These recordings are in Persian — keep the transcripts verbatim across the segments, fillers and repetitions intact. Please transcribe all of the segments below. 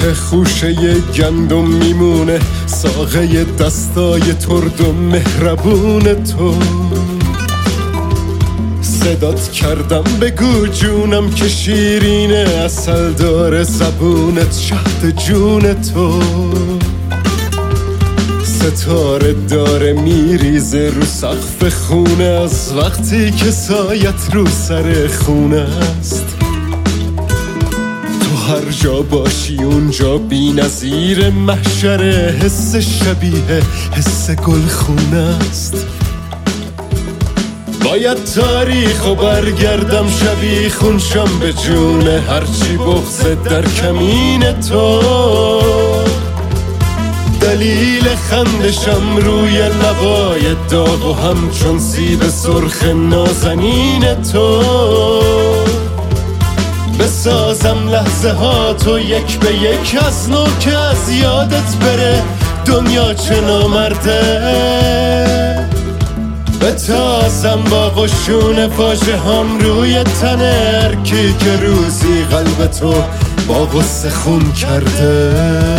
ته خوشه گندم میمونه، ساقه دستای ترد و مهربون تو. صدات کردم بگو جونم که شیرینه، اصل داره زبونت شهد جون تو. ستاره داره میریزه رو سقف خونه، از وقتی که سایت رو سر خونه است. تو هر جا باشی اونجا بی نظیر محشره، حس شبیه حس گلخونه است. باید تاریخ و برگردم شبیخون شم به جونه، هرچی بغضه در کمین تو. دلیل خندشم روی لبای داغ و همچون سیب سرخ نازنین تو. بسازم لحظه ها تو یک به یک از نو که از یادت بره دنیا چه نامرده. بتازم با قشون فاجه هم روی تنه، هرکی که روزی قلب تو با غصه خون کرده.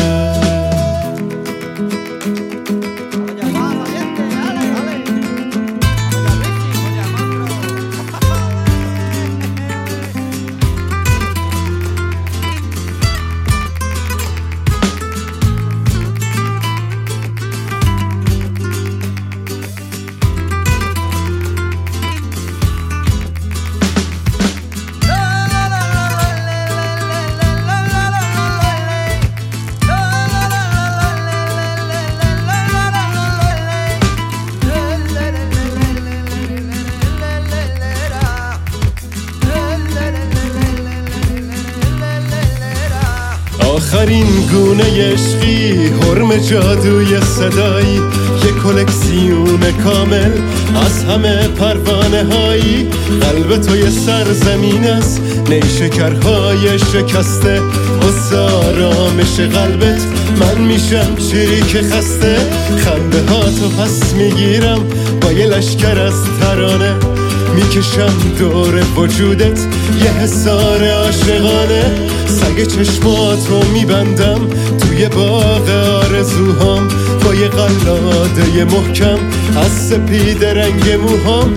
آخرین گونه عشقی، حرم جادوی صدایی، یه کلکسیون کامل از همه پروانه هایی. قلب تو یه سرزمین است، نیشکرهای شکسته، حس آرامش قلبت من میشم چریک خسته. خنده ها تو پس میگیرم با یه لشکر از ترانه، میکشم دور وجودت یه حصار عاشقانه. سگ چشمات رو میبندم توی باغ آرزوهام، با یه قلاده محکم از سپید رنگ موهام.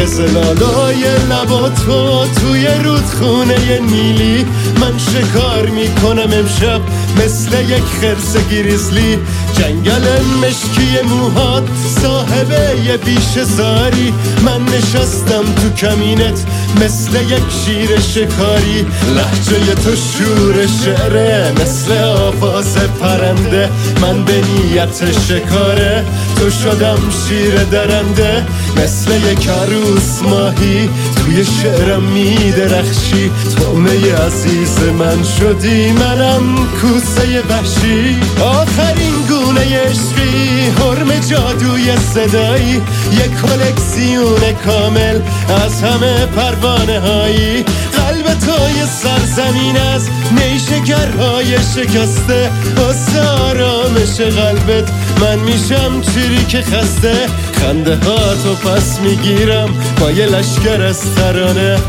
قزلالای لباتو توی رودخونه نیلی، من شکار میکنم امشب مثل یک خرس گریزلی. جنگل مشکی موهات صاحبه یه بیشه زاری، من نشستم تو کمینت مثل یک شیر شکاری. لهجه تو شور شعره مثل آواز پرنده، من به نیت شکاره تو شدم شیر درنده. مثل یک عروس ماهی توی شعرم میدرخشی، تومه عزیز من شدی منم کوسه وحشی. آخرین گونه عشقی، حرم جادوی صدایی، یک کلکسیون کامل از همه پروانه هایی. قلب تو یه سرزمین از نیشکرهای شکسته، واسه آرامش قلبت من میشم چریک خسته. خنده ها تو پس میگیرم با یه لشکر از ترانه،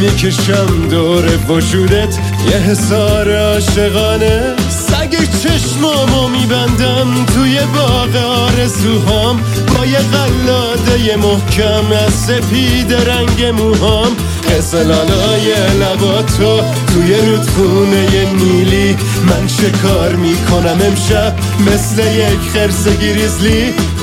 میکشم دور وجودت یه حصار عاشقانه. سگ چشمامو میبندم توی باغ آرزوهام، با یه قلاده محکم از سپید رنگ موهام. قزلالای لباتو توی رودخونه نیلی، من شکار میکنم امشب مثل یک خرس گریزلی.